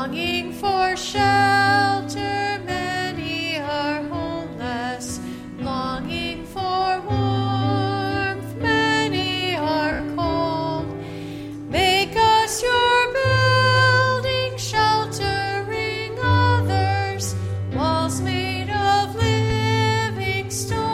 longing for shelter. Many are homeless, longing for warmth. Many are cold. Make us your building, sheltering others, walls made of living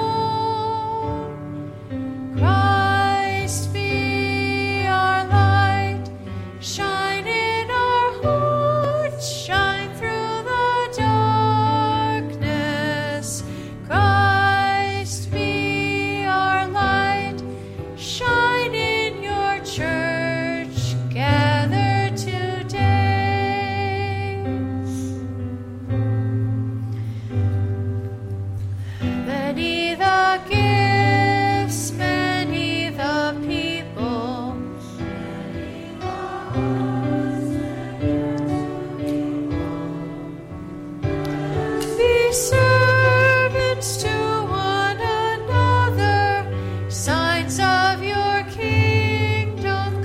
stone. Christ be our light, shine in our hearts, shine through the darkness. Christ be our light, shine in your church, gather today. Many the gifts, many the people, be servants to one another, signs of your kingdom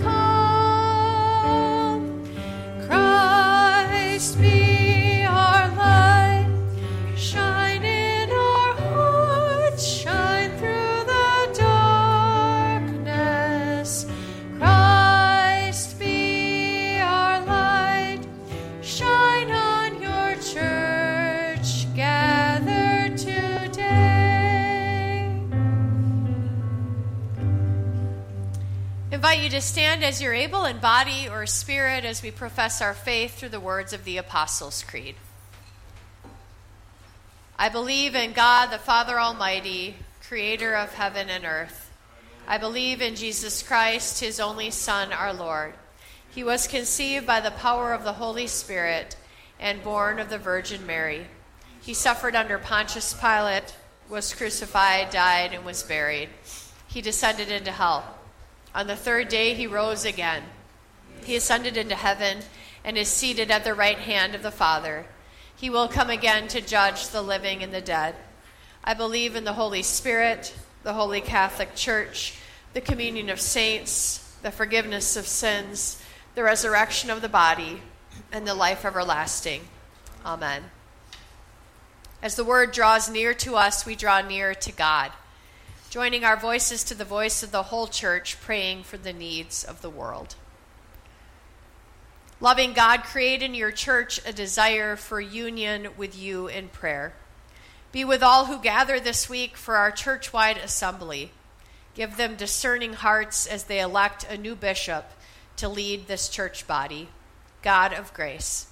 come. Christ be our light, shine in our hearts, shine through the darkness. Christ be our light, shine on your church, gather today. Invite you to stand as you're able in body or spirit as we profess our faith through the words of the Apostles' Creed. I believe in God, the Father Almighty, creator of heaven and earth. I believe in Jesus Christ, his only Son, our Lord. He was conceived by the power of the Holy Spirit and born of the Virgin Mary. He suffered under Pontius Pilate, was crucified, died, and was buried. He descended into hell. On the third day he rose again. He ascended into heaven and is seated at the right hand of the Father. He will come again to judge the living and the dead. I believe in the Holy Spirit, the Holy Catholic Church, the communion of saints, the forgiveness of sins, the resurrection of the body, and the life everlasting. Amen. As the word draws near to us, we draw near to God, joining our voices to the voice of the whole church, praying for the needs of the world. Loving God, create in your church a desire for union with you in prayer. Be with all who gather this week for our church-wide assembly. Give them discerning hearts as they elect a new bishop to lead this church body. God of grace.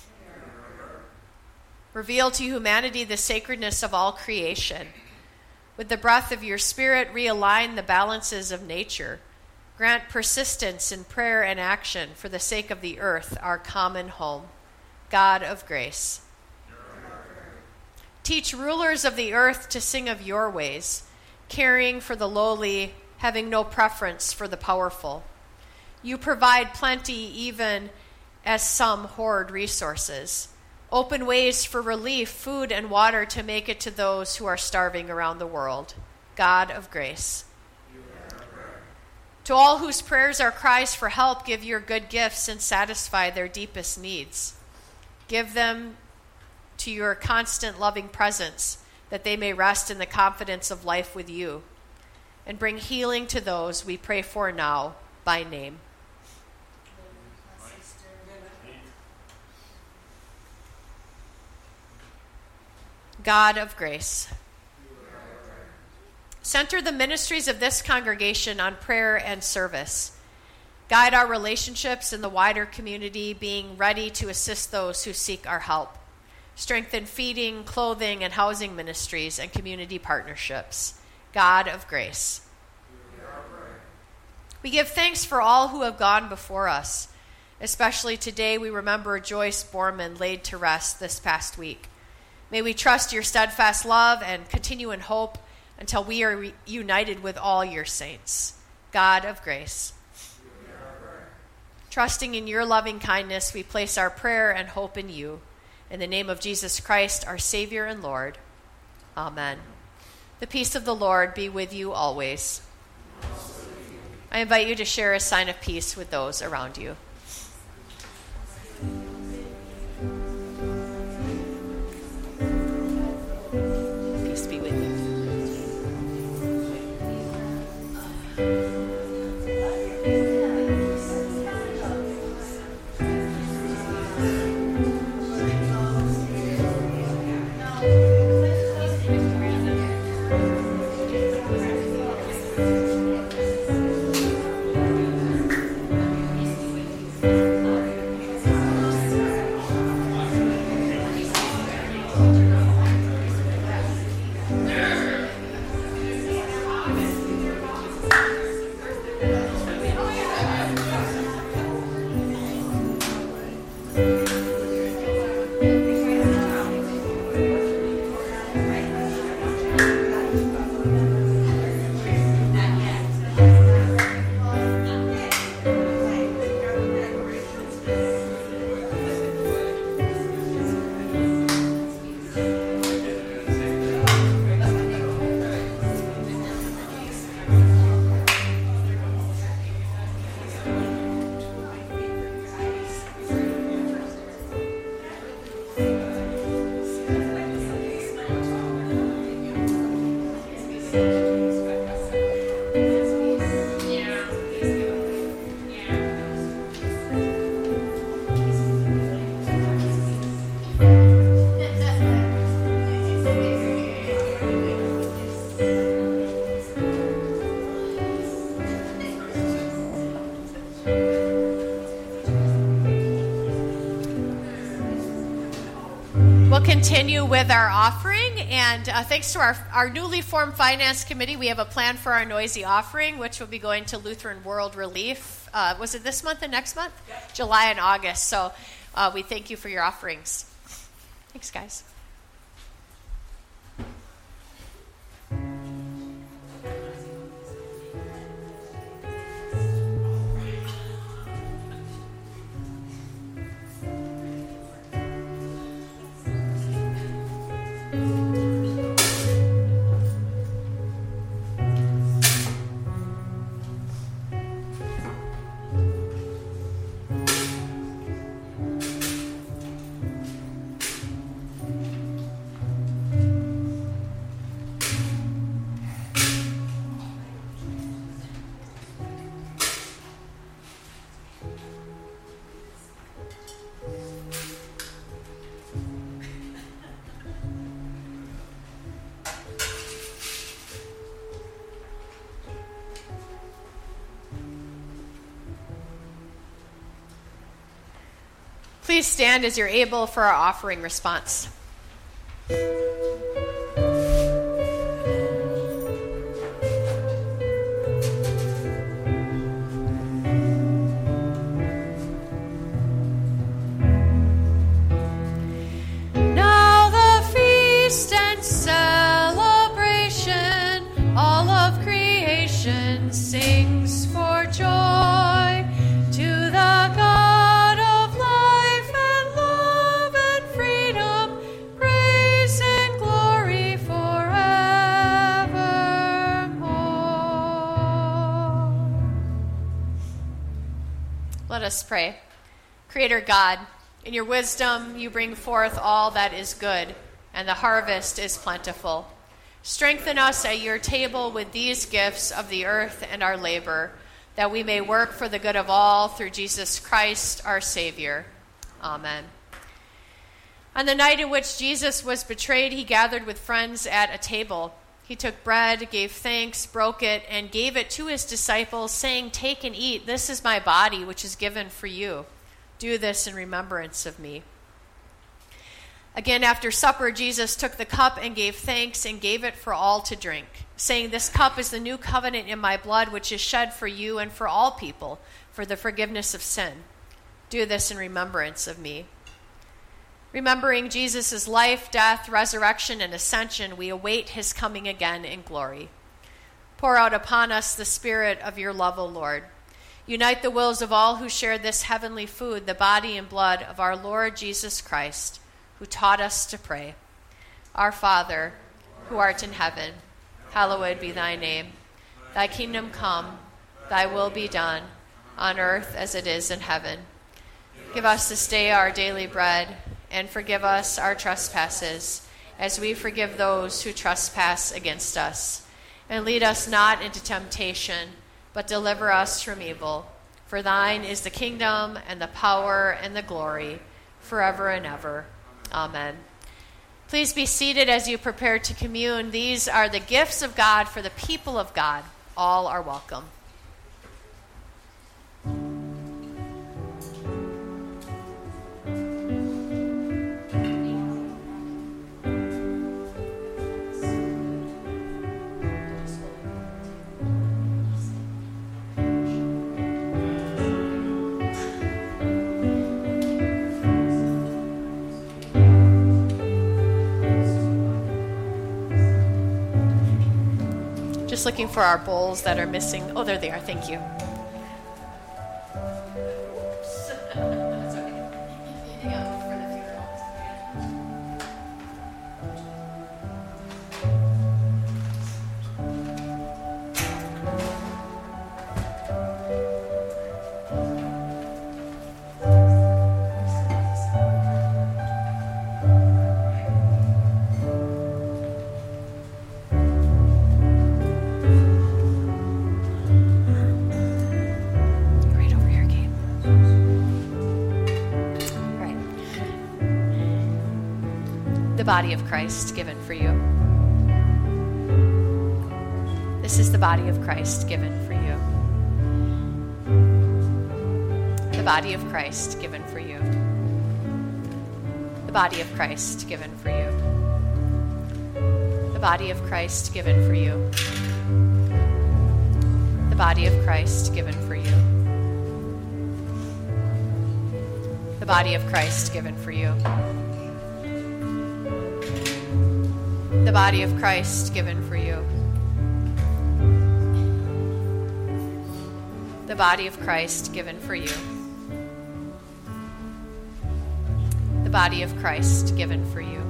Reveal to humanity the sacredness of all creation. With the breath of your Spirit, realign the balances of nature. Grant persistence in prayer and action for the sake of the earth, our common home. God of grace. Teach rulers of the earth to sing of your ways, caring for the lowly, having no preference for the powerful. You provide plenty even as some hoard resources. Open ways for relief, food, and water to make it to those who are starving around the world. God of grace. To all whose prayers are cries for help, give your good gifts and satisfy their deepest needs. Give them to your constant loving presence, that they may rest in the confidence of life with you. And bring healing to those we pray for now by name. God of grace. Center the ministries of this congregation on prayer and service. Guide our relationships in the wider community, being ready to assist those who seek our help. Strengthen feeding, clothing, and housing ministries and community partnerships. God of grace. We give thanks for all who have gone before us. Especially today, we remember Joyce Borman, laid to rest this past week. May we trust your steadfast love and continue in hope until we are united with all your saints. God of grace. Trusting in your loving kindness, we place our prayer and hope in you. In the name of Jesus Christ, our Savior and Lord. Amen. The peace of the Lord be with you always. I invite you to share a sign of peace with those around you. We'll continue with our offering, and thanks to our newly formed finance committee, we have a plan for our noisy offering, which will be going to Lutheran World Relief. Was it this month and next month? Yep. July and August. So we thank you for your offerings. Thanks, guys. Please stand as you're able for our offering response. Now the feast and celebration, all of creation sings for joy to the God. Let us pray. Creator God, in your wisdom you bring forth all that is good, and the harvest is plentiful. Strengthen us at your table with these gifts of the earth and our labor, that we may work for the good of all through Jesus Christ, our Savior. Amen. On the night in which Jesus was betrayed, he gathered with friends at a table. He took bread, gave thanks, broke it, and gave it to his disciples, saying, "Take and eat. This is my body, which is given for you. Do this in remembrance of me." Again, after supper, Jesus took the cup and gave thanks and gave it for all to drink, saying, "This cup is the new covenant in my blood, which is shed for you and for all people for the forgiveness of sin. Do this in remembrance of me." Remembering Jesus' life, death, resurrection, and ascension, we await his coming again in glory. Pour out upon us the spirit of your love, O Lord. Unite the wills of all who share this heavenly food, the body and blood of our Lord Jesus Christ, who taught us to pray. Our Father, who art in heaven, hallowed be thy name. Thy kingdom come, thy will be done, on earth as it is in heaven. Give us this day our daily bread, and forgive us our trespasses, as we forgive those who trespass against us. And lead us not into temptation, but deliver us from evil. For thine is the kingdom, and the power, and the glory, forever and ever. Amen. Please be seated as you prepare to commune. These are the gifts of God for the people of God. All are welcome. Just looking for our bowls that are missing. Oh, there they are. Thank you. Body of Christ given for you. This is the body of Christ given for you. The body of Christ given for you. The body of Christ given for you. The body of Christ given for you. The body of Christ given for you. The body of Christ given for you. The body of Christ given for you. The body of Christ given for you. The body of Christ given for you.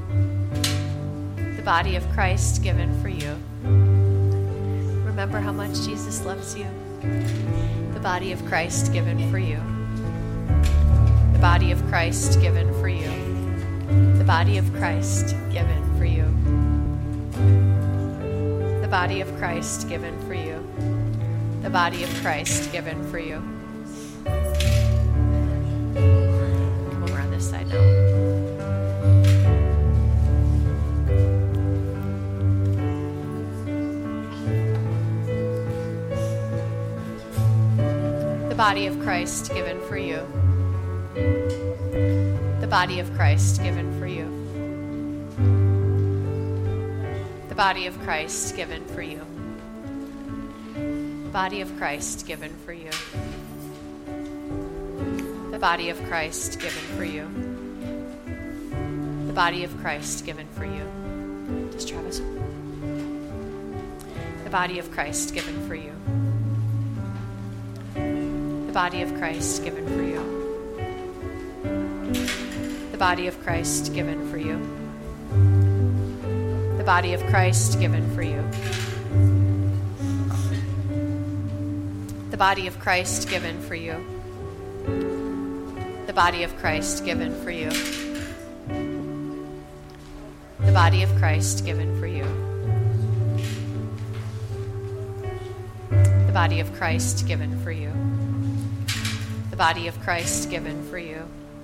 The body of Christ given for you. Remember how much Jesus loves you. The body of Christ given for you. The body of Christ given for you. The body of Christ given for you. The body of Christ given for you. The body of Christ given for you. Come over on this side now. The body of Christ given for you. The body of Christ given for you. The body of Christ given for you. The body of Christ given for you. The body of Christ given for you. The body of Christ given for you. Just Travis. The body of Christ given for you. The body of Christ given for you. The body of Christ given for you. The body of Christ given for you. The body of Christ given for you. The body of Christ given for you. The body of Christ given for you. The body of Christ given for you. The body of Christ given for you.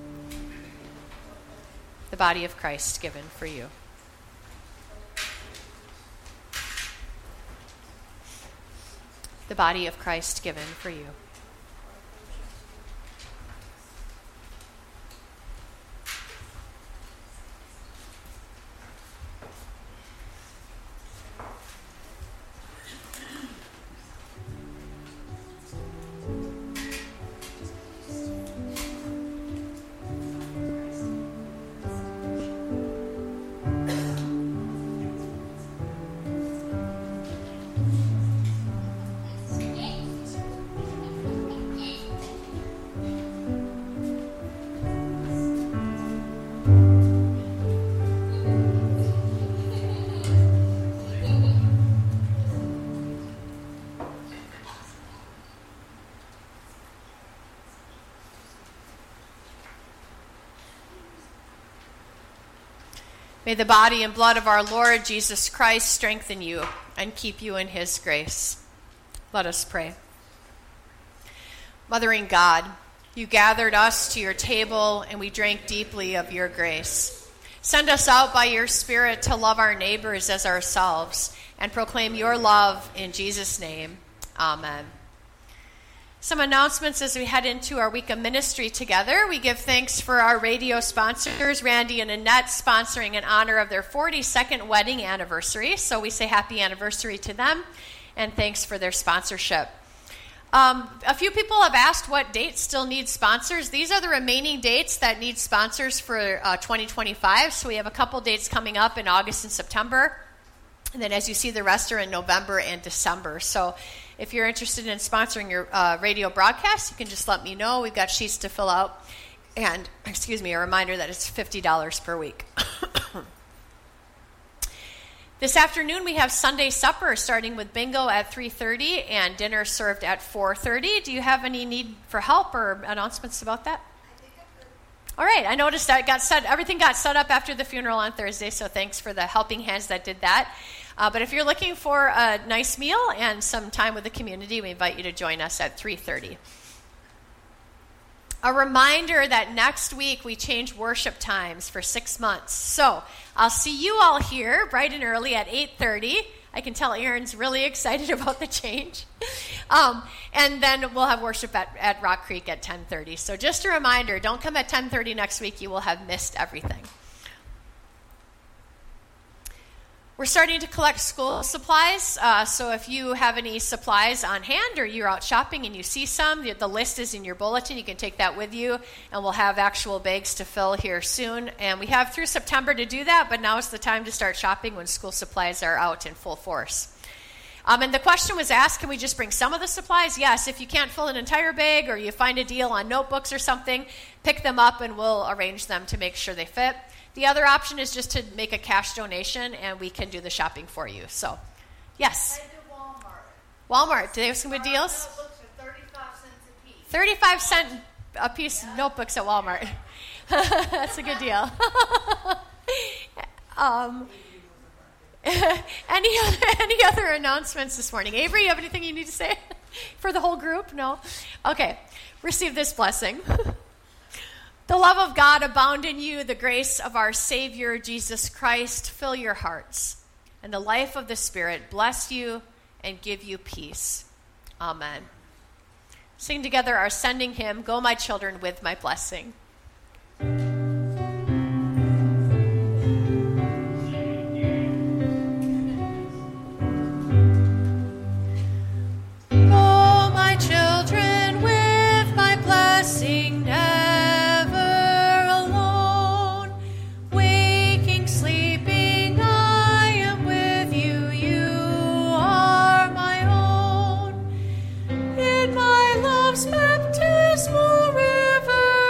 The body of Christ given for you. The body of Christ given for you. May the body and blood of our Lord Jesus Christ strengthen you and keep you in his grace. Let us pray. Mothering God, you gathered us to your table and we drank deeply of your grace. Send us out by your Spirit to love our neighbors as ourselves and proclaim your love in Jesus' name. Amen. Some announcements as we head into our week of ministry together. We give thanks for our radio sponsors, Randy and Annette, sponsoring in honor of their 42nd wedding anniversary. So we say happy anniversary to them, and thanks for their sponsorship. A few people have asked what dates still need sponsors. These are the remaining dates that need sponsors for 2025. So we have a couple dates coming up in August and September. And then as you see, the rest are in November and December. So if you're interested in sponsoring your radio broadcast, you can just let me know. We've got sheets to fill out. And, a reminder that it's $50 per week. This afternoon, we have Sunday supper starting with bingo at 3:30 and dinner served at 4:30. Do you have any need for help or announcements about that? All right, I noticed that everything got set up after the funeral on Thursday, so thanks for the helping hands that did that. But if you're looking for a nice meal and some time with the community, we invite you to join us at 3:30. A reminder that next week we change worship times for 6 months. So I'll see you all here bright and early at 8:30. I can tell Aaron's really excited about the change. And then we'll have worship at Rock Creek at 10:30. So just a reminder, don't come at 10:30 next week. You will have missed everything. We're starting to collect school supplies, so if you have any supplies on hand or you're out shopping and you see some, the list is in your bulletin. You can take that with you, and we'll have actual bags to fill here soon. And we have through September to do that, but now is the time to start shopping when school supplies are out in full force. And the question was asked, can we just bring some of the supplies? Yes, if you can't fill an entire bag or you find a deal on notebooks or something, pick them up and we'll arrange them to make sure they fit. The other option is just to make a cash donation, and we can do the shopping for you. So, yes? I do Walmart. Walmart. Do they have some good deals? Notebooks are 35 cents a piece. 35 cents a piece notebooks at Walmart. That's a good deal. Any other announcements this morning? Avery, you have anything you need to say for the whole group? No? Okay. Receive this blessing. The love of God abound in you, the grace of our Savior, Jesus Christ, fill your hearts, and the life of the Spirit bless you and give you peace. Amen. Sing together our sending hymn, Go My Children with My Blessing. Go, my children, with my blessing, baptismal river,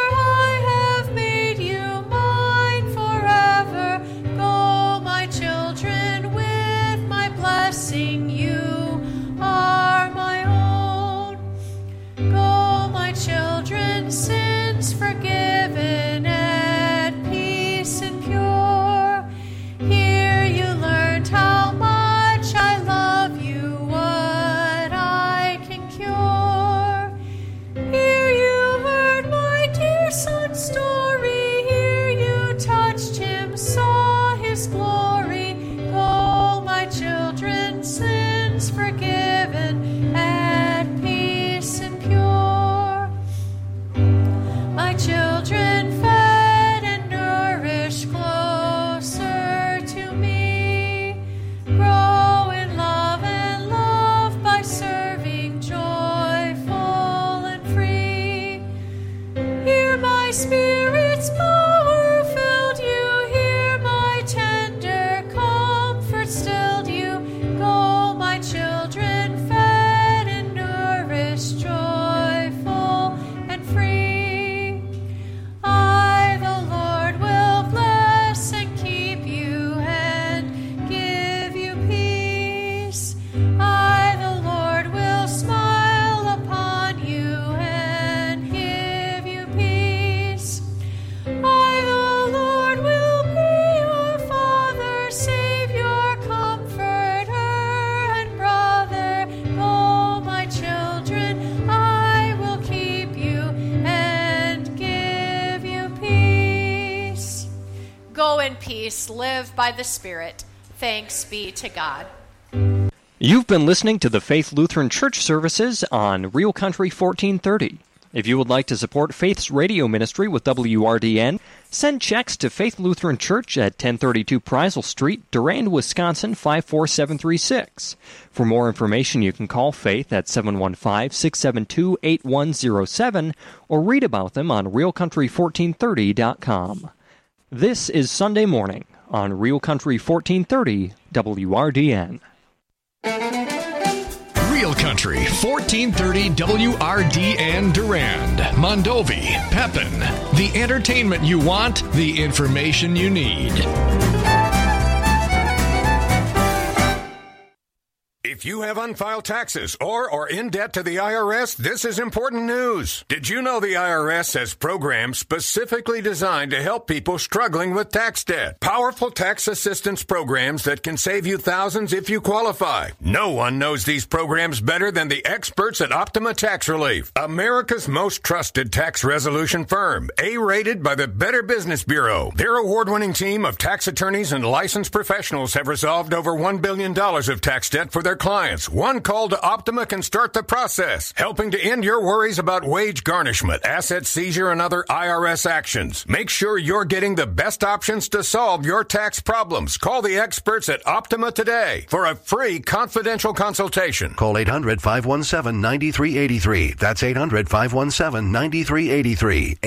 I have made you mine forever. Go, my children, with my blessing, you are my own. Go, my children, sins forgiven, at peace and pure. Here you learned how much I love you, what I can cure. Here you heard my dear son's story. Here you touched him, saw his glory. Go, my children, sins forgiven, at peace and pure. My children, fed and nourished, closer to me. Grow in love and love by serving, joyful and free. Here my Spirit's power filled you. Here my tender comfort stilled you. Go, my children, fed and nourished, joyful and free. I, the Lord, will bless and keep you and give you peace. I, the Lord, will smile upon you and give you peace. I, the Lord, will be your Father, Savior, Comforter, and Brother. Go, my children, I will keep you and give you peace. Go in peace, live by the Spirit. Thanks be to God. You've been listening to the Faith Lutheran Church services on Real Country 1430. If you would like to support Faith's radio ministry with WRDN, send checks to Faith Lutheran Church at 1032 Preisel Street, Durand, Wisconsin 54736. For more information, you can call Faith at 715-672-8107 or read about them on realcountry1430.com. This is Sunday Morning on Real Country 1430 WRDN. Real Country 1430 WRDN Durand, Mondovi, Pepin. The entertainment you want, the information you need. If If you have unfiled taxes or are in debt to the IRS, this is important news. Did you know the IRS has programs specifically designed to help people struggling with tax debt? Powerful tax assistance programs that can save you thousands if you qualify. No one knows these programs better than the experts at Optima Tax Relief, America's most trusted tax resolution firm, A-rated by the Better Business Bureau. Their award-winning team of tax attorneys and licensed professionals have resolved over $1 billion of tax debt for their clients. One call to Optima can start the process, helping to end your worries about wage garnishment, asset seizure, and other IRS actions. Make sure you're getting the best options to solve your tax problems. Call the experts at Optima today for a free confidential consultation. Call 800-517-9383. That's 800-517-9383.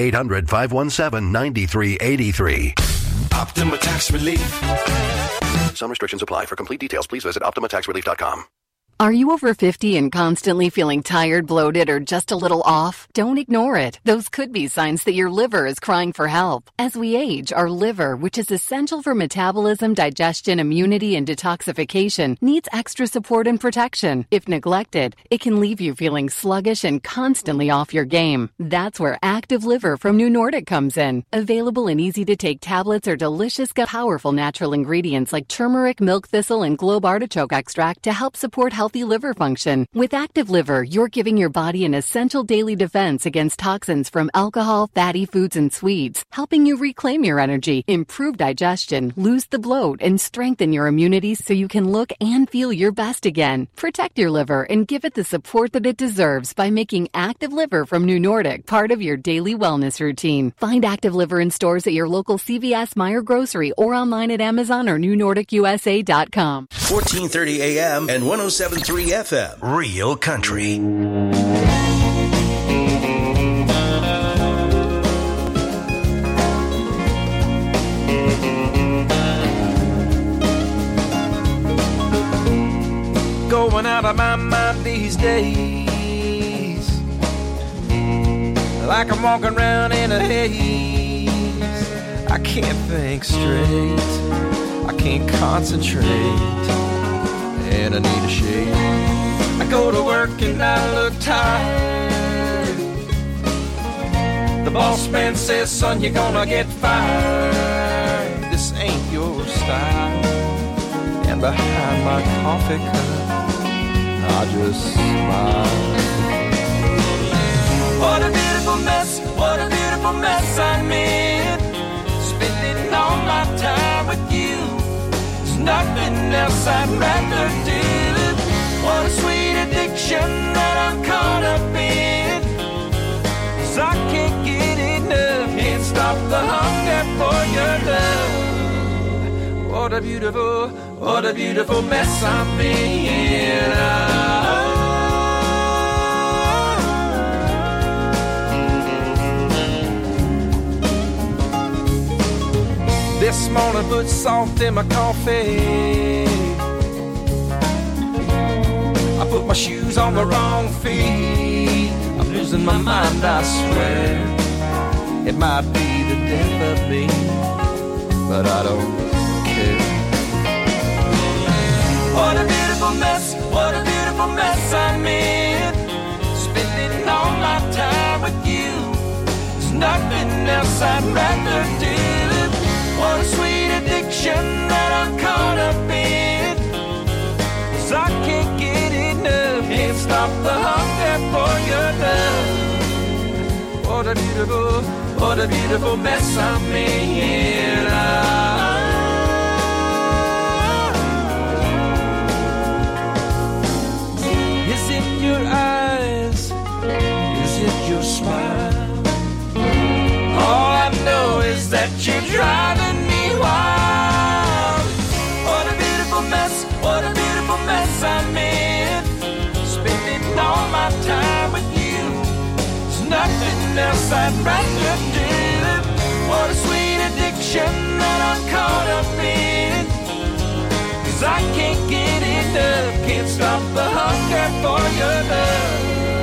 800-517-9383. Optima Tax Relief. Some restrictions apply. For complete details, please visit OptimaTaxRelief.com. Are you over 50 and constantly feeling tired, bloated, or just a little off? Don't ignore it. Those could be signs that your liver is crying for help. As we age, our liver, which is essential for metabolism, digestion, immunity, and detoxification, needs extra support and protection. If neglected, it can leave you feeling sluggish and constantly off your game. That's where Active Liver from New Nordic comes in. Available in easy-to-take tablets or delicious, powerful natural ingredients like turmeric, milk thistle, and globe artichoke extract to help support healthy liver function. With Active Liver, you're giving your body an essential daily defense against toxins from alcohol, fatty foods, and sweets, helping you reclaim your energy, improve digestion, lose the bloat, and strengthen your immunity so you can look and feel your best again. Protect your liver and give it the support that it deserves by making Active Liver from New Nordic part of your daily wellness routine. Find Active Liver in stores at your local CVS, Meijer Grocery, or online at Amazon or NewNordicUSA.com. 1430 AM and 107.3 FM. Real Country. Going out of my mind these days, like I'm walking around in a haze. I can't think straight, I can't concentrate, and I need a shade. I go to work and I look tired. The boss man says, son, you're gonna get fired. This ain't your style. And behind my coffee cup, I just smile. What a beautiful mess, what a beautiful mess I'm in. Spending all my time with you. There's nothing else I'd rather do. What a sweet addiction that I'm caught up in. 'Cause I can't get enough, can't stop the hunger for your love. What a beautiful mess I'm in. This morning put salt in my coffee. I put my shoes on the wrong feet. I'm losing my mind, I swear. It might be the death of me, but I don't care. What a beautiful mess, what a beautiful mess I'm in. Spending all my time with you. There's nothing else I'd rather do. What a sweet addiction that I'm caught up in. 'Cause I can't get enough, can't stop the hunger for your love. What a beautiful mess I'm in. Is it your eyes? Is it your smile? All I know is that you're driving me wild. What a beautiful mess, what a beautiful mess I'm in. Spending all my time with you. There's nothing else I'd rather do. What a sweet addiction that I'm caught up in. 'Cause I can't get enough, can't stop the hunger for your love.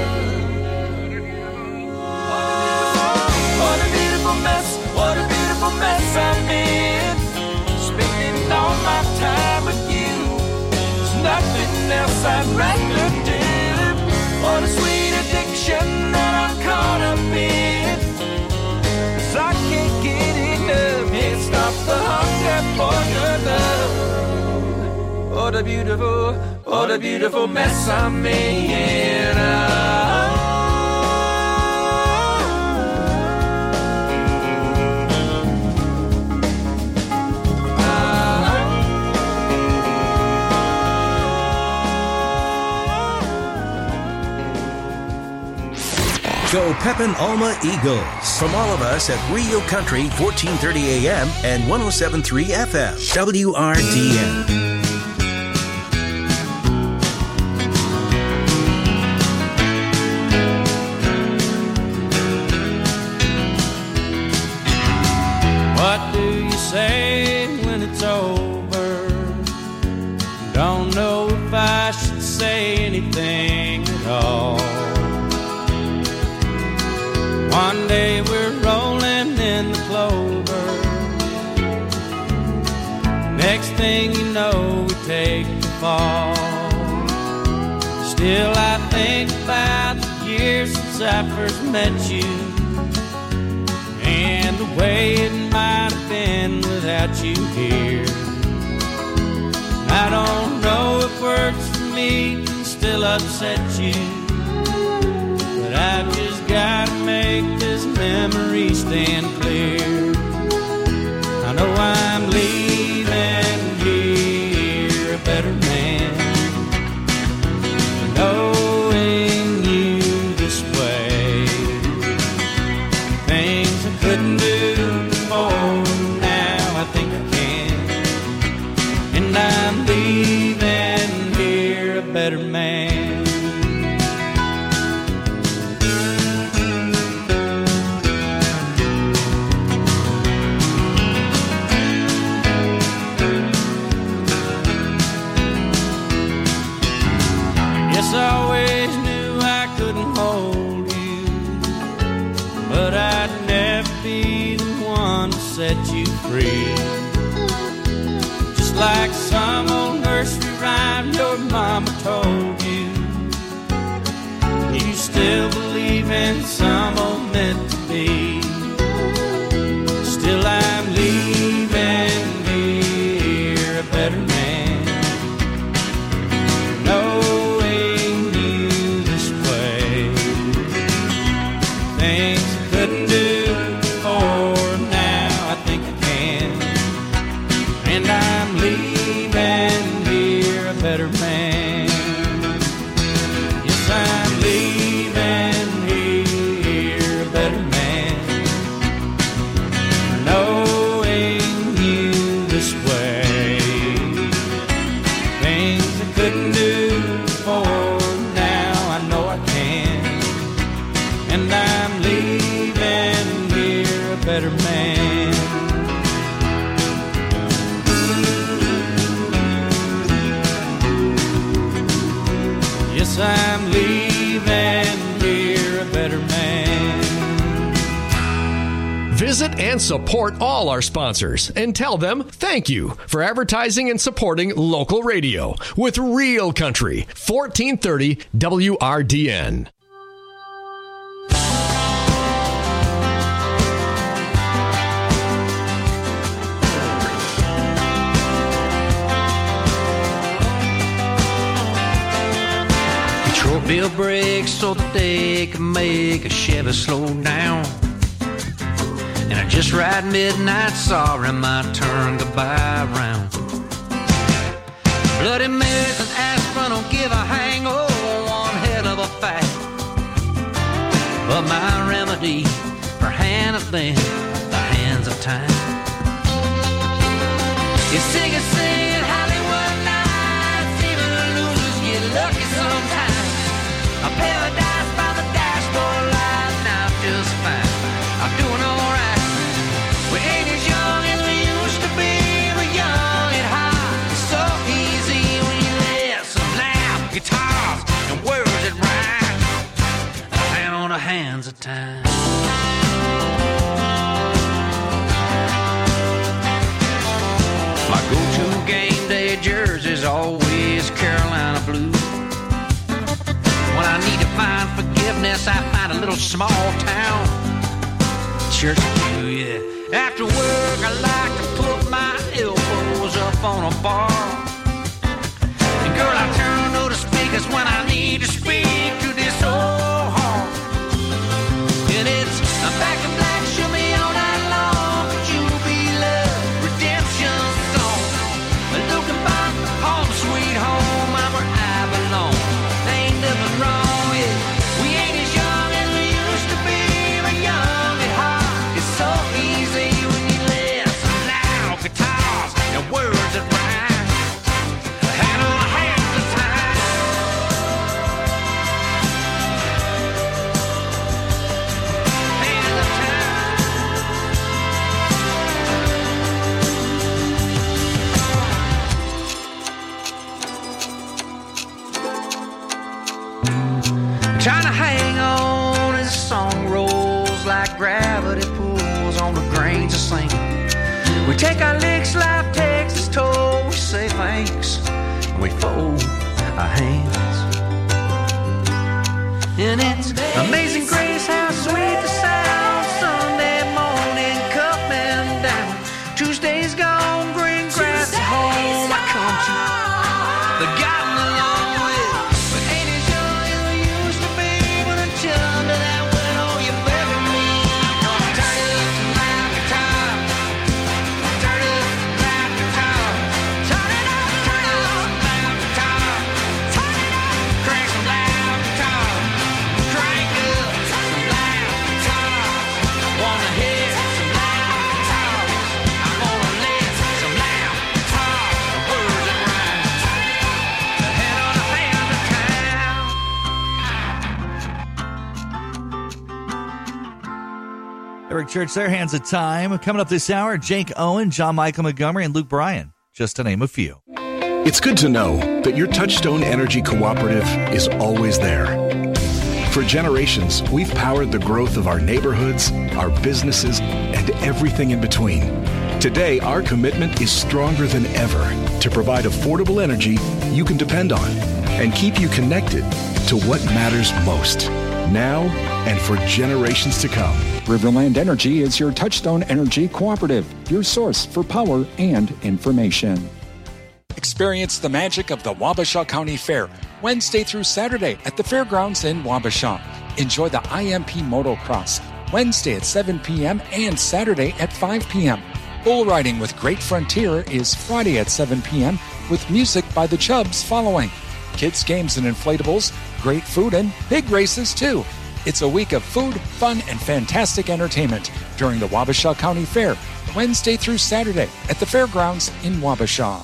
What a beautiful mess, what a beautiful mess I'm in. Spending all my time with you. There's nothing else I'd rather do. What a sweet addiction that I'm caught up in, 'cause I can't get enough. Can't stop the hunger for your love. What a beautiful mess I'm in. Go Pepin Alma Eagles. From all of us at Real Country 1430 AM and 107.3 FM. WRDN. What do you say when it's over? Don't know if I should say anything at all. One day we're rolling in the clover. Next thing you know, we take the fall. Still I think about the years since I first met you, and the way it might have been without you here. I don't know if words for me can still upset you, but I've just gotta make this memory stand clear. I know I'm leaving here a better man, knowing you this way. Things I couldn't do before, now I think I can. And I'm leaving here a better man. I always knew I couldn't hold you, but I'd never be the one to set you free. Just like some old nursery rhyme your mama told you, you still believe in some old meant to be. Still I'm leaving here a better man. Better man. Yes, I'm leaving here a better man, knowing you this way. Things I couldn't do before, now I know I can. And I'm leaving here a better man. I'm leaving here a better man. Visit and support all our sponsors and tell them thank you for advertising and supporting local radio with Real Country 1430 WRDN. Bill brakes so that they can make a Chevy slow down. And I just ride midnight, sorry my turn goodbye round. Bloody Marys and aspirin don't give a hang, oh, one hell of a fact. But my remedy for handling the hands of time is singing Hollywood nights. Even losers get lucky sometimes. A paradise by the dashboard light, now just fine. I'm doing alright. We ain't as young as we used to be, but young and hot. It's so easy when you listen loud. Guitars and words that rhyme. A hand on the hands of time. My go-to game day jersey's always Carolina. unless I find a little small town church to do, yeah. After work, I like to put my elbows up on a bar. And girl, I turn on the speakers when I need to speak to this old heart. And it's a back in black, show me all night long. Could you be love, redemption song? Looking back, home sweet home, I'm where I belong. There ain't nothing wrong, yeah. We ain't as young as we used to be, but young at heart. It's so easy when you let some loud guitars and words that rhyme. Hand on hand the time. Hand the trying to hang on as the song rolls like gravity pulls on the grains of sand. We take our licks, life takes its toll. We say thanks and we fold our hands. And it's amazing grace how sweet the sound. Sunday morning coming down. Tuesday's gone, green grass at home. I come to the gotten along with. But ain't as young as we used to be. When I turned to that window, you bury me. Gonna turn it up some loud guitar. Turn it up some loud guitar. Turn it up some loud guitar. Turn it up, crank some loud guitar. Crank up some loud guitar. Wanna hear some loud guitar. I wanna live some loud guitar. The words that rhyme. The head on the hand of town. Eric Church, their hands of time. Coming up this hour, Jake Owen, John Michael Montgomery, and Luke Bryan, just to name a few. It's good to know that your Touchstone Energy Cooperative is always there. For generations, we've powered the growth of our neighborhoods, our businesses, and everything in between. Today, our commitment is stronger than ever to provide affordable energy you can depend on and keep you connected to what matters most, now and for generations to come. Riverland Energy is your Touchstone Energy Cooperative, your source for power and information. Experience the magic of the Wabasha County Fair, Wednesday through Saturday at the fairgrounds in Wabasha. Enjoy the IMP Motocross, Wednesday at 7 p.m. and Saturday at 5 p.m. Bull riding with Great Frontier is Friday at 7 p.m. with music by the Chubbs following. Kids games and inflatables, great food, and big races too. It's a week of food, fun, and fantastic entertainment during the Wabasha County Fair, Wednesday through Saturday at the fairgrounds in Wabasha.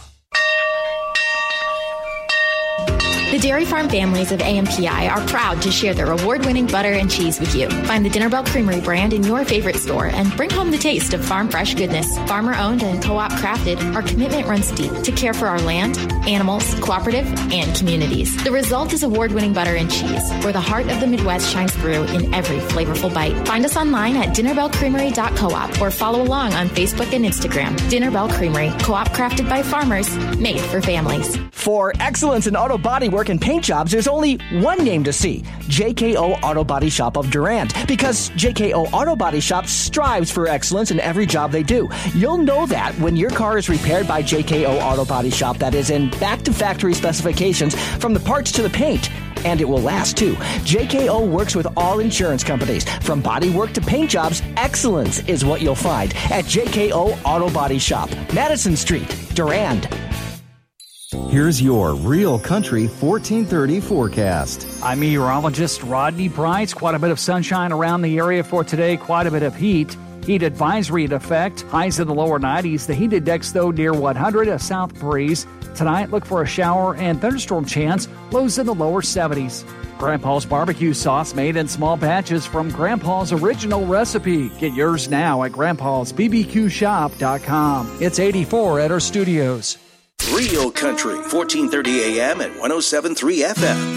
The Dairy Farm families of AMPI are proud to share their award-winning butter and cheese with you. Find the Dinner Bell Creamery brand in your favorite store and bring home the taste of farm fresh goodness. Farmer-owned and co-op crafted, our commitment runs deep to care for our land, animals, cooperative, and communities. The result is award-winning butter and cheese, where the heart of the Midwest shines through in every flavorful bite. Find us online at dinnerbellcreamery.coop or follow along on Facebook and Instagram. Dinner Bell Creamery, co-op crafted by farmers, made for families. For excellence in auto bodywork and paint jobs, there's only one name to see: JKO Auto Body Shop of Durand. Because JKO Auto Body Shop strives for excellence in every job they do. You'll know that when your car is repaired by JKO Auto Body Shop, that is in back-to-factory specifications from the parts to the paint. And it will last, too. JKO works with all insurance companies. From body work to paint jobs, excellence is what you'll find at JKO Auto Body Shop, Madison Street, Durand. Here's your Real Country 1430 forecast. I'm meteorologist Rodney Price. Quite a bit of sunshine around the area for today, quite a bit of heat. Heat advisory in effect, highs in the lower 90s. The heat index, though, near 100, a south breeze. Tonight, look for a shower and thunderstorm chance, lows in the lower 70s. Grandpa's barbecue sauce made in small batches from Grandpa's original recipe. Get yours now at grandpa'sbbqshop.com. It's 84 at our studios. Real Country, 1430 AM and 107.3 FM.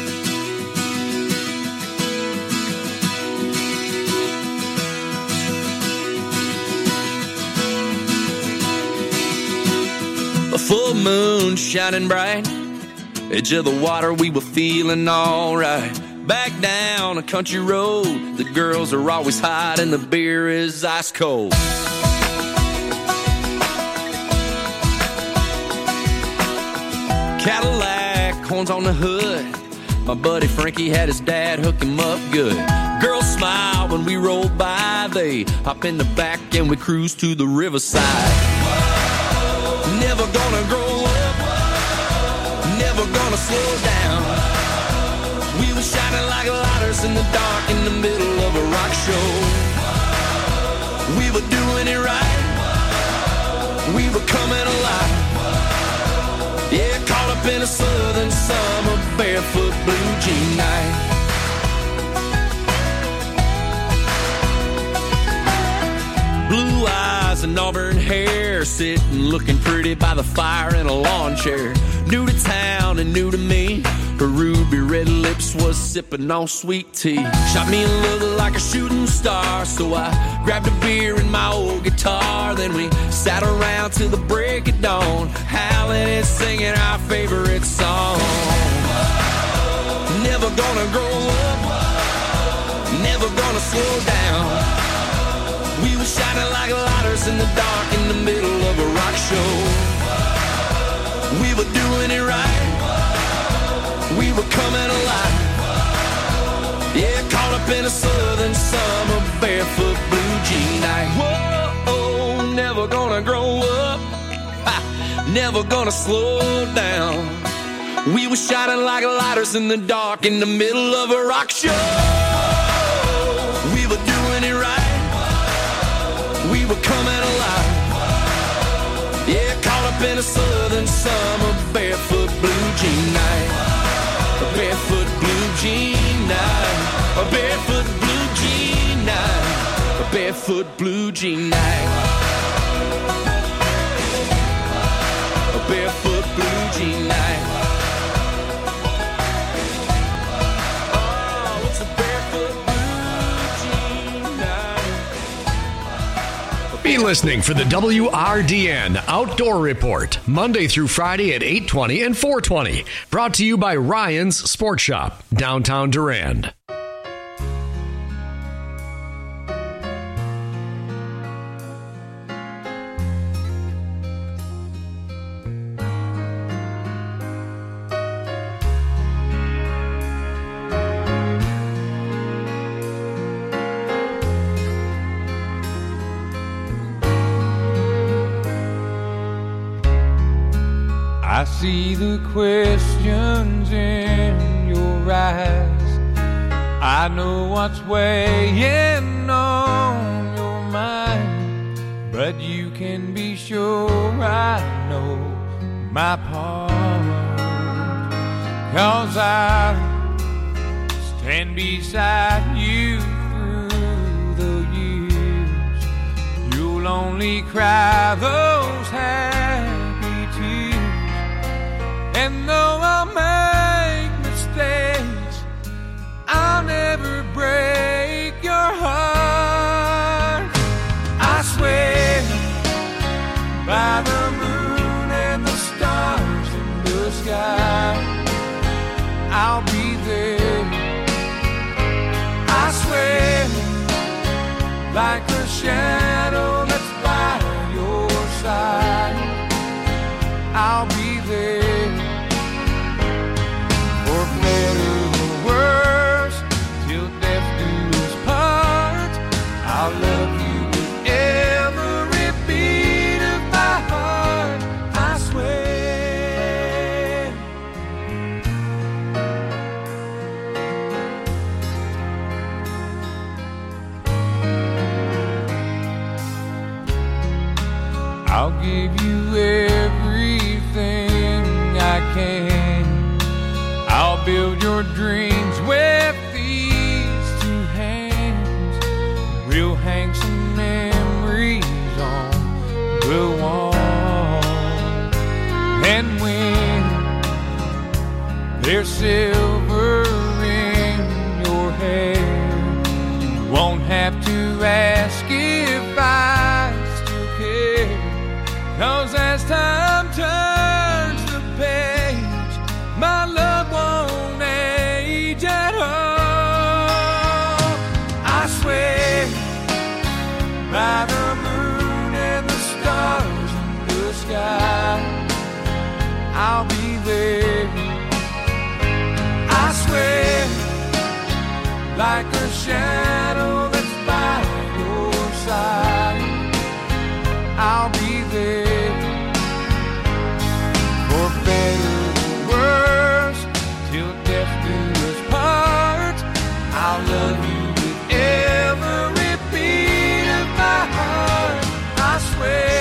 A full moon shining bright, edge of the water, we were feeling alright. Back down a country road, the girls are always hot and the beer is ice cold. Cadillac, horns on the hood. My buddy Frankie had his dad hook him up good. Girls smile when we roll by. They hop in the back and we cruise to the riverside. Never gonna grow up, never gonna slow down. We were shining like lighters in the dark in the middle of a rock show. We were doing it right, we were coming alive. Yeah, caught up in a southern summer barefoot blue jean night. Blue eyes and auburn hair, sitting looking pretty by the fire in a lawn chair. New to town and new to me, her ruby red lips was sipping on sweet tea. Shot me a look like a shooting star, so I grabbed a beer and my old guitar. Then we sat around till the break of dawn, howling and singing our favorite song. Never gonna grow up, never gonna slow down. We were shining like lighters in the dark in the middle of a rock show. We were doing it right, we were coming alive. Yeah, caught up in a southern summer barefoot blue jean night. Whoa, never gonna grow up, never gonna slow down. We were shining like lighters in the dark in the middle of a rock show. We were doing it right, we were coming alive. Yeah, caught up in a southern summer barefoot blue jean night. A barefoot blue jean night. A barefoot blue jean night. A barefoot blue jean night. A barefoot blue jean night. Oh, it's a barefoot blue jean night. Be listening for the WRDN Outdoor Report, Monday through Friday at 8:20 and 4:20. Brought to you by Ryan's Sports Shop, downtown Durand. I see the questions in your eyes. I know what's weighing on your mind, but you can be sure I know my part. 'Cause I stand beside you through the years. You'll only cry those happy tears. And though I'll make mistakes, I'll never break your heart. I swear by the moon and the stars in the sky, I'll be there. I swear like a shadow that's by your side, I'll be there. For better or worse, till death do us part, I'll love you with every beat of my heart, I swear. I'll give you everything I can. I'll build your dreams with these two hands. We'll hang some memories on the wall. And when there's silver in your hair, you won't have to ask if I still care. 'Cause as time turns the page, my love won't age at all. there. I swear, like a shadow that's by your side, I'll be there. For better or worse, till death do us part, I'll love you with every beat of my heart. I swear.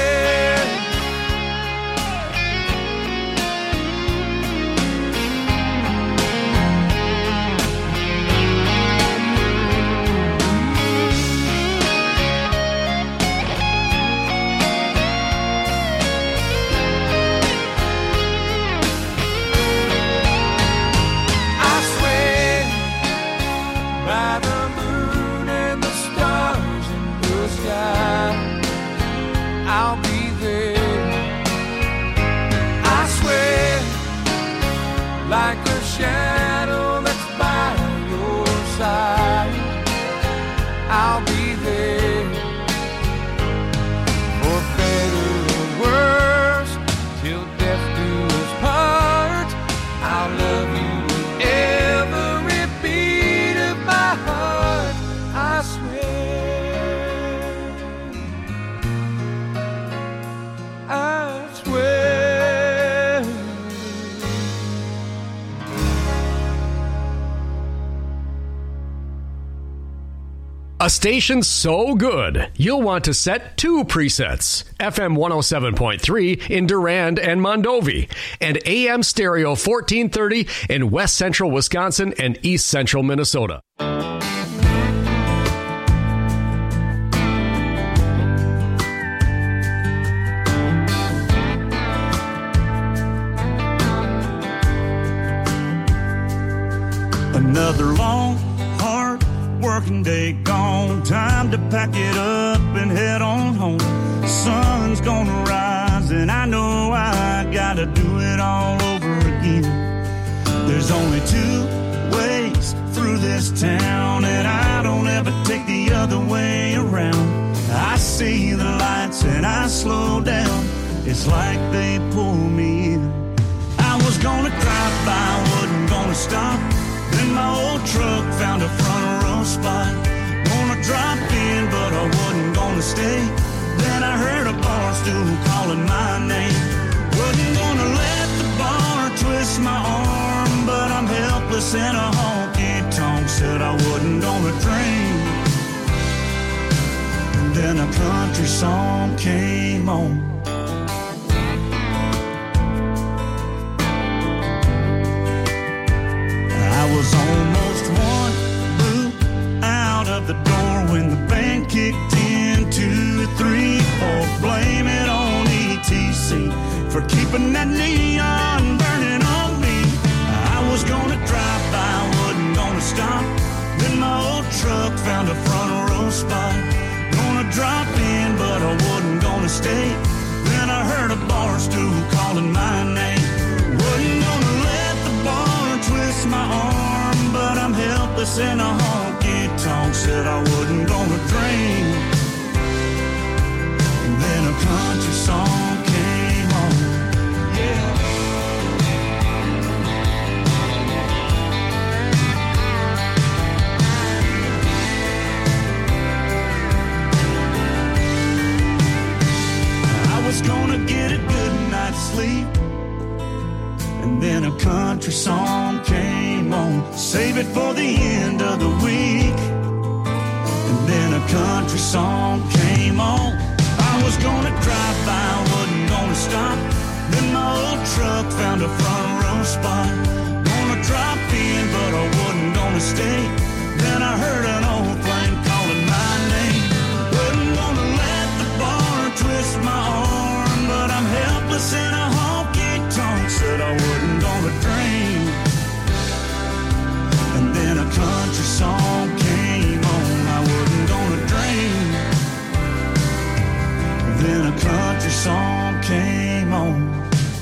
I'll be there. I swear, like a shadow that's by your side, I'll be there. For better or worse, till death do us part, I'll love you with every beat of my heart. I swear. I swear. A station so good, you'll want to set 2 presets. FM 107.3 in Durand and Mondovi, and AM stereo 1430 in West Central Wisconsin and East Central Minnesota. Another long, hard working day gone. Time to pack it up and head on home. Sun's gonna rise and I know I gotta do it all over again. There's only 2 ways through this town, and I don't ever take the other way around. I see the lights and I slow down. It's like they pull me in. I was gonna drive by, wasn't gonna stop. Then my old truck found a front row spot. Gonna drop in, but I wasn't gonna stay. Then I heard a bar stool calling my name. Wasn't gonna let the bar twist my arm, but I'm helpless in a honky-tonk. Said I wasn't gonna drink. And then a country song came on. I was almost 1 boot out of the door when the band kicked in. 2, 3, 4, blame it on ETC for keeping that neon burning on me. I was gonna drive by, wasn't gonna stop. Then my old truck found a front row spot. Gonna drop in, but I wasn't gonna stay. Then I heard a bar stool calling my name. Wasn't gonna let the bar twist my arm, but I'm helpless in a honky-tonk. Said I wasn't gonna drink. And then a country song came on. Yeah. I was gonna get a good night's sleep, and then a country song came on. Save it for the end of the week. And then a country song came on. I was gonna drive by, wasn't gonna stop. Then my old truck found a front row spot. Gonna drop in, but I wasn't gonna stay. Then I heard an old flame calling my name. Wasn't gonna let the bar twist my arm, but I'm helpless in a honky-tonk. Said I wasn't gonna drink. And then a country song came on. I wasn't gonna drink. Then a country song came on.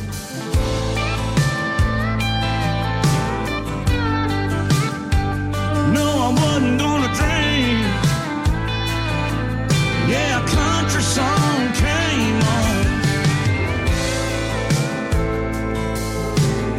No, I wasn't gonna drink. Yeah, a country song came on.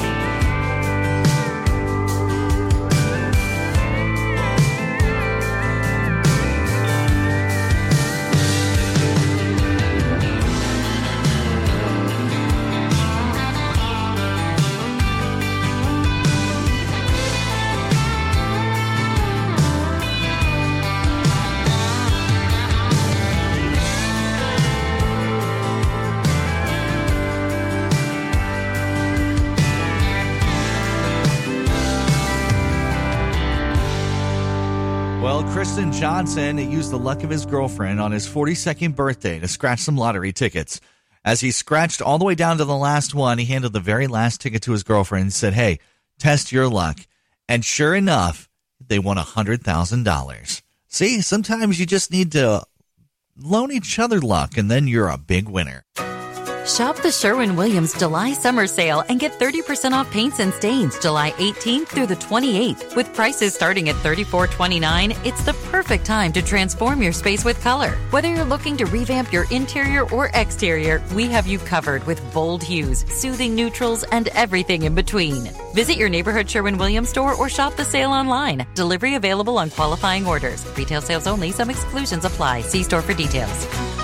Tristan Johnson used the luck of his girlfriend on his 42nd birthday to scratch some lottery tickets. As he scratched all the way down to the last one, he handed the very last ticket to his girlfriend and said, "Hey, test your luck." And sure enough, they won $100,000. See, sometimes you just need to loan each other luck, and then you're a big winner. Shop the Sherwin-Williams July Summer Sale and get 30% off paints and stains July 18th through the 28th. With prices starting at $34.29, it's the perfect time to transform your space with color. Whether you're looking to revamp your interior or exterior, we have you covered with bold hues, soothing neutrals, and everything in between. Visit your neighborhood Sherwin-Williams store or shop the sale online. Delivery available on qualifying orders. Retail sales only. Some exclusions apply. See store for details.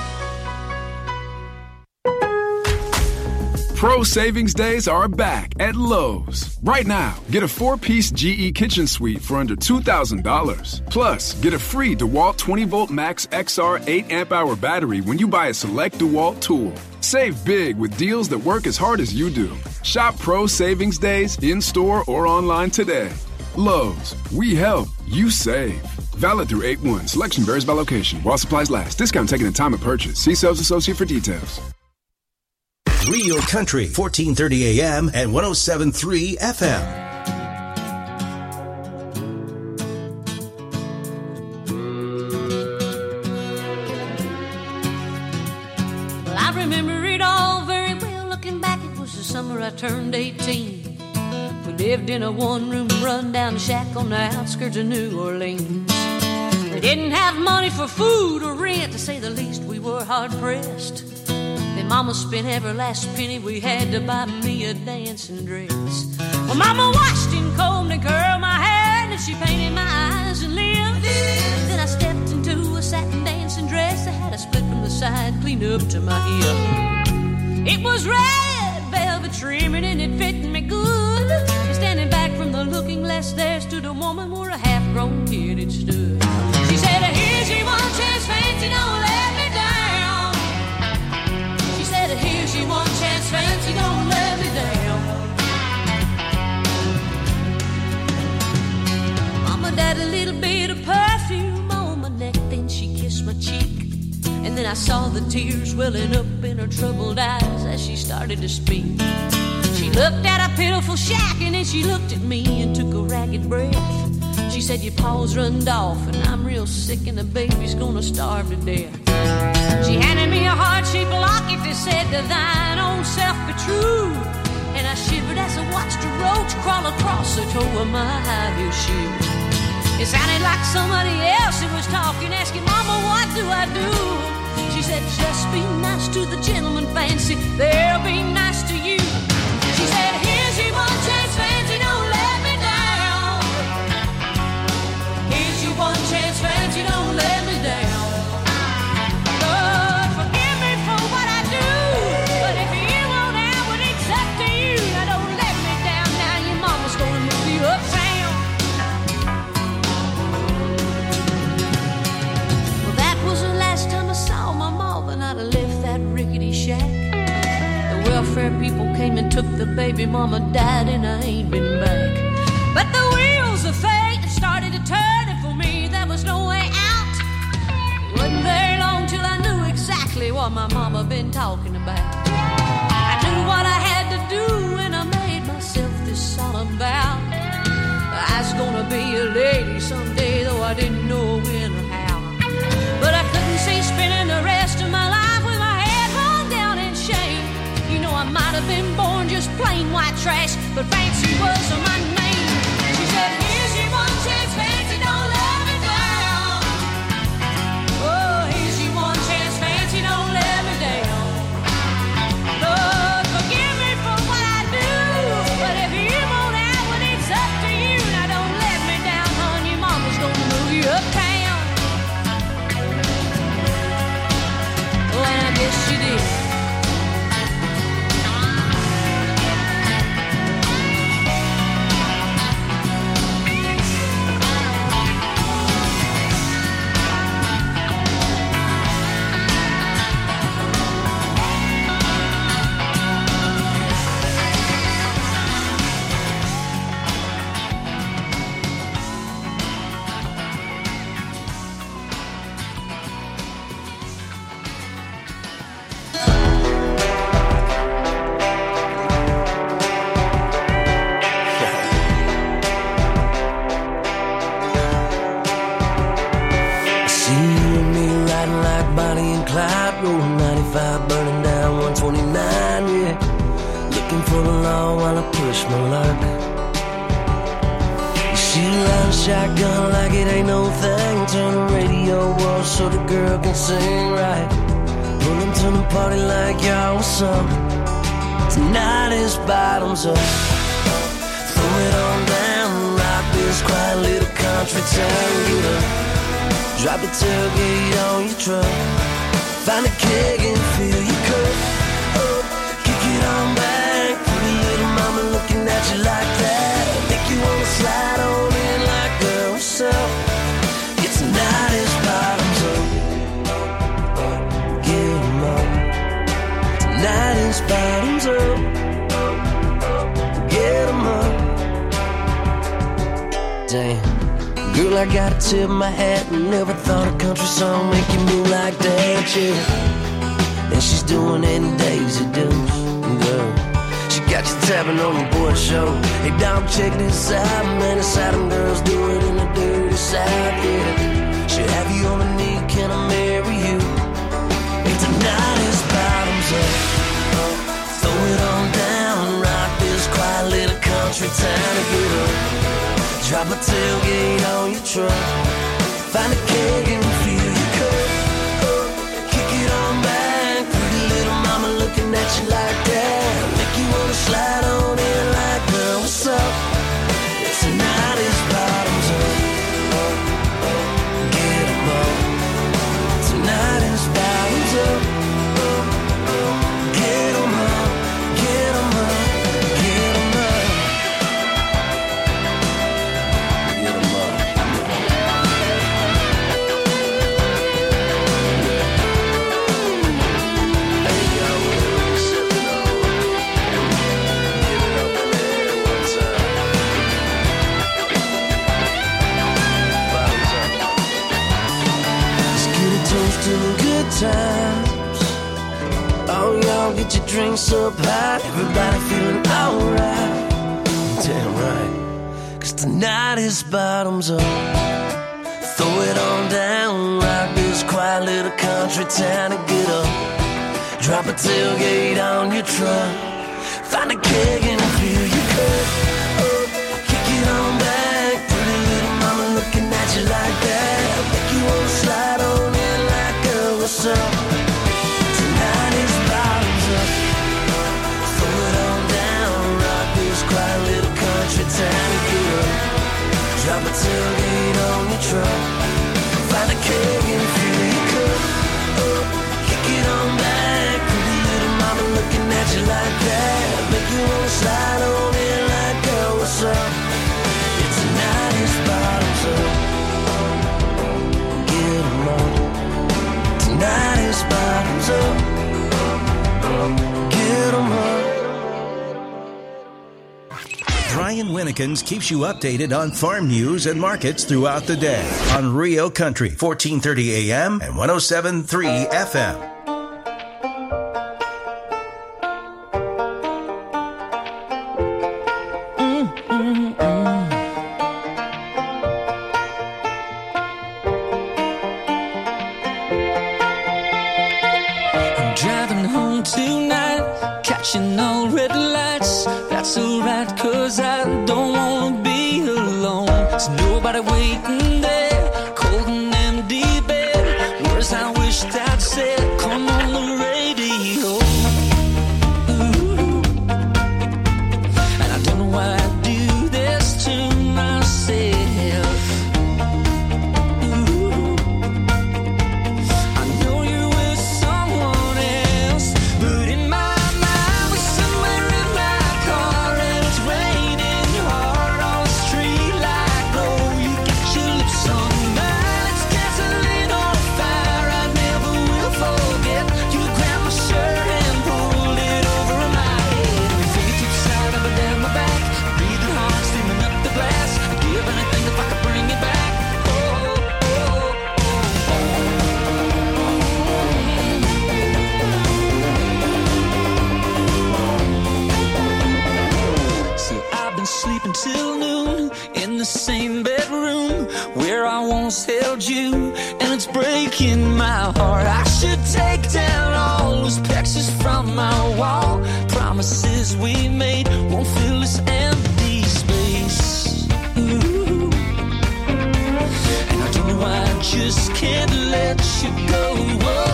Pro Savings Days are back at Lowe's. Right now, get a 4-piece GE kitchen suite for under $2,000. Plus, get a free DeWalt 20-volt Max XR 8-amp-hour battery when you buy a select DeWalt tool. Save big with deals that work as hard as you do. Shop Pro Savings Days in-store or online today. Lowe's, we help, you save. Valid through 8/1. Selection varies by location. While supplies last. Discount taken at time of purchase. See sales associate for details. Real Country, 1430 AM and 107.3 FM. Well, I remember it all very well. Looking back, it was the summer I turned 18. We lived in a one-room run-down shack on the outskirts of New Orleans. We didn't have money for food or rent, to say the least. We were hard-pressed. Then Mama spent every last penny we had to buy me a dancing dress. Well, Mama washed and combed and curled my hair, and then she painted my eyes and lips. Then I stepped into a satin dancing dress that had a split from the side, clean up to my hip. It was red velvet trimming and it fit me good. And standing back from the looking glass there stood a woman where a half-grown kid had stood. She said, "Here's your one chance, fancy, don't let me down." Here's your one chance, fancy, don't let me down. Mama died a little bit of perfume on my neck, then she kissed my cheek. And then I saw the tears welling up in her troubled eyes as she started to speak. She looked at a pitiful shack and then she looked at me and took a ragged breath. She said, "Your paws runned off and I'm real sick and the baby's gonna starve to death." She handed me a heart-shaped locket that said, "To thine own self be true." And I shivered as I watched a roach crawl across the toe of my high-heel shoe. It sounded like somebody else who was talking, asking, "Mama, what do I do?" She said, "Just be nice to the gentleman, fancy, they'll be nice to you." She said, "Here's your one chance, fancy, don't let me down. Here's your one chance, fancy, don't let me down. Lord, forgive me for what I do, but if you won't have it, it's up to you. Now don't let me down, now your mama's gonna move you uptown." Well, that was the last time I saw my mom, and I'd have left that rickety shack. The welfare people came and took the baby, mama died, and I ain't been back. But the wheels of fate started to turn, and for me there was no way out. It wasn't very long till I knew exactly what my mama been talking about. I knew what I had to do, and I made myself this solemn vow. I was gonna be a lady someday, though I didn't know when or how. But I couldn't see spending the rest of my life with my head hung down in shame. You know, I might have been born just plain white trash, but fancy was my name. She said, "Here's your one chance, fancy, don't let me down. Oh, here's your one chance, fancy, don't let me down. Lord, forgive me for what I do, but if you won't have it, it's up to you. Now don't let me down, hon, your mama's gonna move you uptown." Oh, and I guess she did. old 95 burning down 129, yeah. Looking for the law while I push my luck. You shoot a line shotgun like it ain't no thing. Turn the radio off so the girl can sing right. Pull them to the party like, y'all, what's up? Tonight is bottoms up. Throw it on down, rock this quiet little country town. Get up, drop the tailgate on your truck. Find a keg and fill your cup. Kick it on back, pretty little mama looking at you like that. Make you wanna slide on in like, girl, what's up? Yeah, tonight is bottoms up. Get 'em up. Tonight is bottoms up. Get 'em up. Damn, girl, I gotta tip my hat. Never thought a country song make you move like that, yeah. And she's doing it in Daisy Dukes, girl. She got you tapping on your boy show. Hey, dog, check this out, man. It's how them girls do it in the dirty South, yeah. She'll have you on a knee, can I marry you? Hey, tonight is bottoms up. Throw it on down, rock this quiet little country town to get up. Drop a tailgate on your truck. Find a keg and fill your cup. Kick it on back, pretty little mama looking at you like that. Make you wanna slide on in like, girl, what's up? Yeah, tonight is bottoms up. Get 'em up. Tonight is bottoms up. Get 'em up. Get 'em up. Get 'em up. Get 'em up. To the good times. Oh, y'all get your drinks up high. Everybody feeling alright. Damn right. 'Cause tonight is bottoms up. Throw it on down, rock this quiet little country town and get up. Drop a tailgate on your truck. Find a keg and fill your cup. Kick it on back, pretty little mama looking at you like that. Make you wanna slide on in like, girl, what's up? Tonight is bottoms up. Throw it on down, rock this quiet little country town and get up. Drop a tailgate on your truck. Find a keg and fill your cup. Kick it on back, pretty little mama looking at you like that. Make you wanna slide on in like, girl, what's up? Yeah, tonight is bottoms up. Get 'em up. Tonight is bottoms up. Get 'em up. Brian Winnekins keeps you updated on farm news and markets throughout the day on Rio Country, 1430 AM and 107.3 FM. I'm driving home tonight, catching all red lights. That's alright, 'cause I don't wanna be alone. There's nobody waiting there, cold and empty bed. Words I wished I'd said, come on the radio. Ooh. And I don't know why I do this to myself. Ooh. I know you're with someone else, but in my mind we're somewhere in my car and it's raining hard on the street like glow. You got your lips on mine, it's gasoline on fire. I never will forget. You grabbed my shirt and pulled it over my head. Your fingertips slide up and down my back, breathing hard, steaming up the glass. I'd give anything if I could bring you back. See, I've been sleeping till noon in the same bedroom where I once held you, and it's breaking breaking my heart. I should take down all those pictures from my wall. Promises we made won't fill this empty space. Ooh. And I don't know why I just can't let you go. Whoa.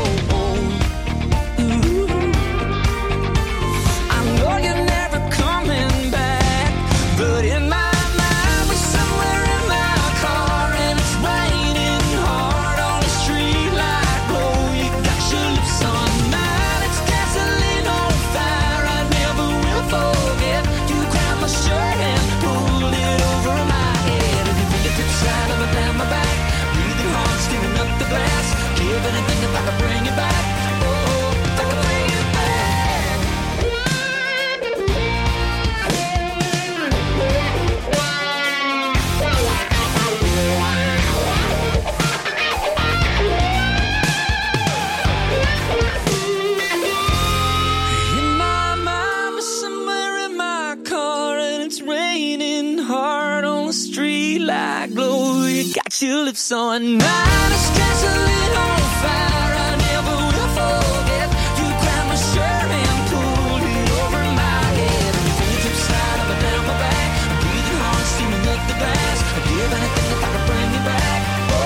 Your lips on mine, it's gasoline on fire. I never will forget. You grabbed my shirt and pulled it over my head. Your fingertips slide up and down my back. I'm breathing hard, steaming up the glass. I'd give anything if I could bring you back.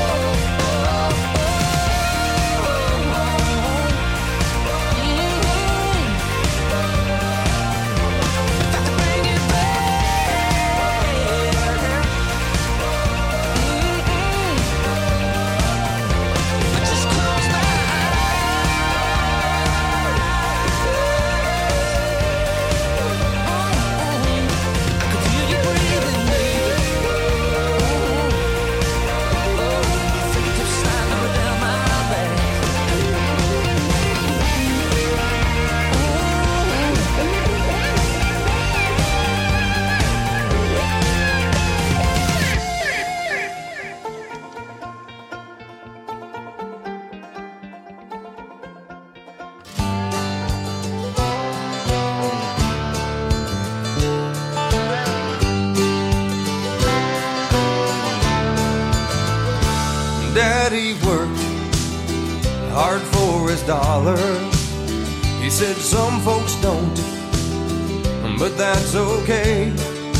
Daddy worked hard for his dollar. He said some folks don't, but that's okay.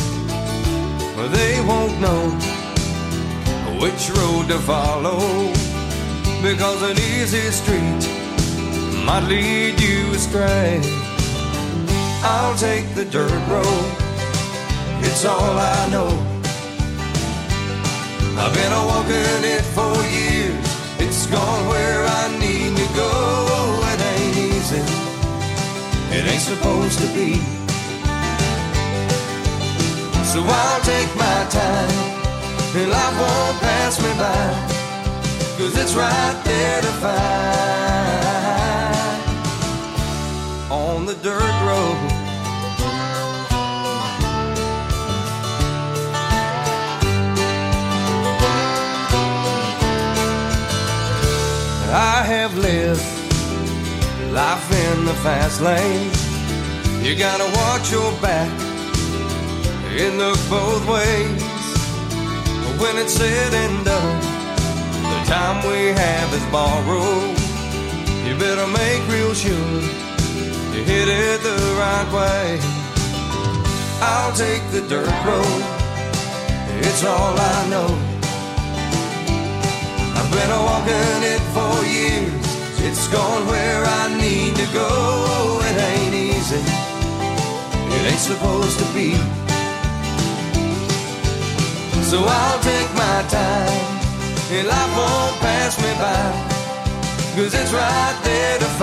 They won't know which road to follow, because an easy street might lead you astray. I'll take the dirt road, it's all I know. I've been a-walking it for years. It's gone where I need to go. It ain't easy, it ain't supposed to be. So I'll take my time, and life won't pass me by, 'cause it's right there to find on the dirt road. I have lived life in the fast lane. You gotta watch your back, it look both ways. When it's said and done, the time we have is borrowed. You better make real sure you hit it the right way. I'll take the dirt road, it's all I know. I've been a-walking it for years. It's gone where I need to go. It ain't easy, it ain't supposed to be. So I'll take my time, and life won't pass me by, 'cause it's right there to find.